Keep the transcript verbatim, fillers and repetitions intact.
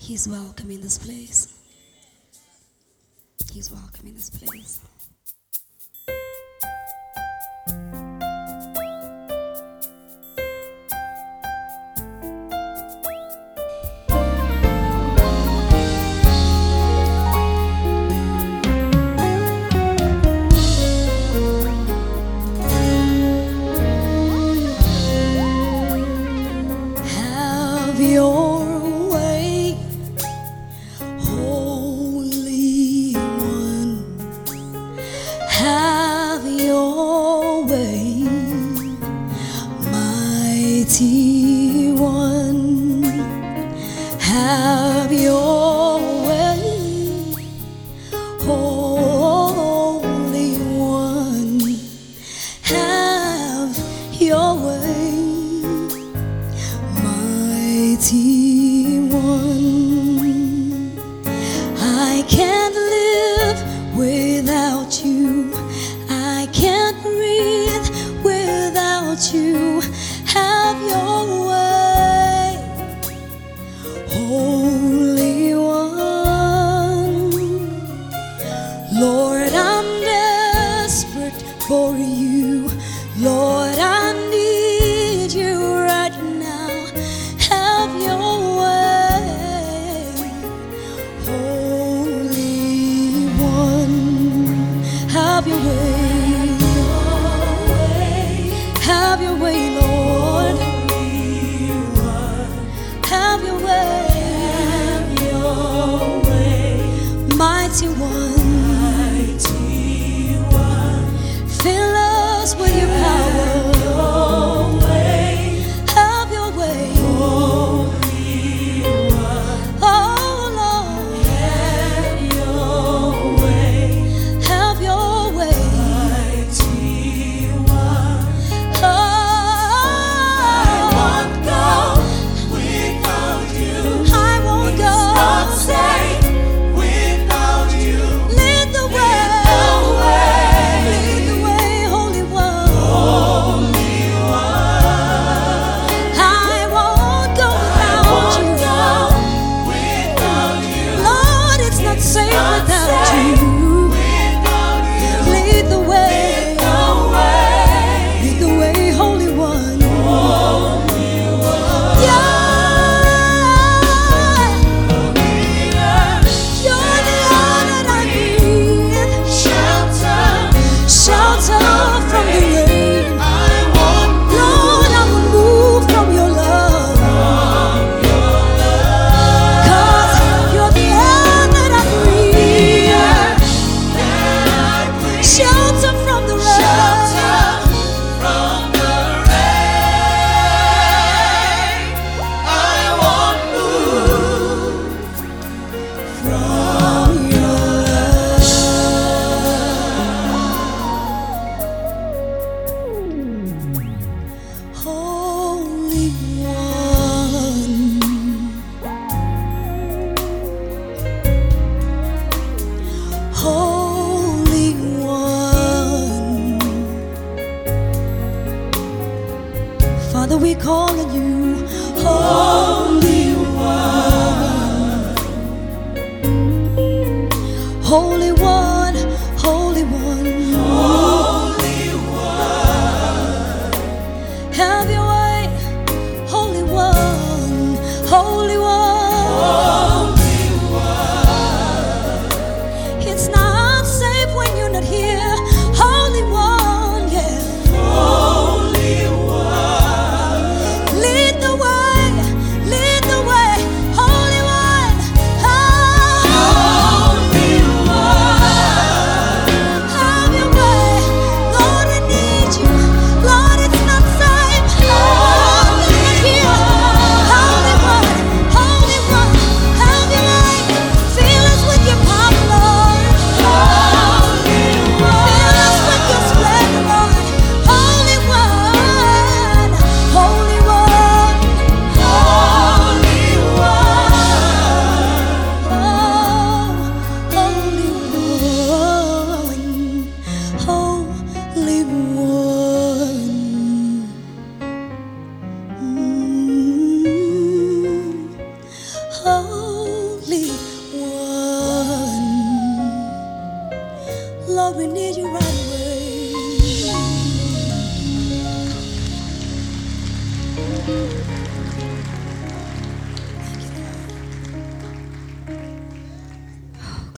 He's welcome in this place. He's welcome in this place. Have your way, Holy One. Have your way, Mighty One. Have your way, Holy One. Have your way, Mighty One. I can't live without you. I can't breathe without you. Have your way, Holy One. Lord, I'm desperate for you. Lord, I need you right now. Have your way, Holy One. Have your way. Have your way, Lord. Have your way. Have your way. Mighty One. Fill us with your power. Have your way. Oh Lord. Have your way. Have your way. Oh, I won't go without you. I won't go. Not safe without you. Lead the way. Lead the way, Holy One. I won't go without you. Lord, it's not safe without you. Lead the way. Lead the way, Holy One. Yeah. You're the air that I breathe. Shelter from the rain. Lord, I will move from your love. 'Cause you're the air that I breathe. Shelter from the rain. From your love. Holy One. Holy One. Father, we call on you, Holy One. Holy One, Holy One. Have your way, Holy One, Holy One. It's not safe when you're not here, Holy One, yeah. Lead the way, lead the way, Holy One. Holy One. Lord, we need you right now.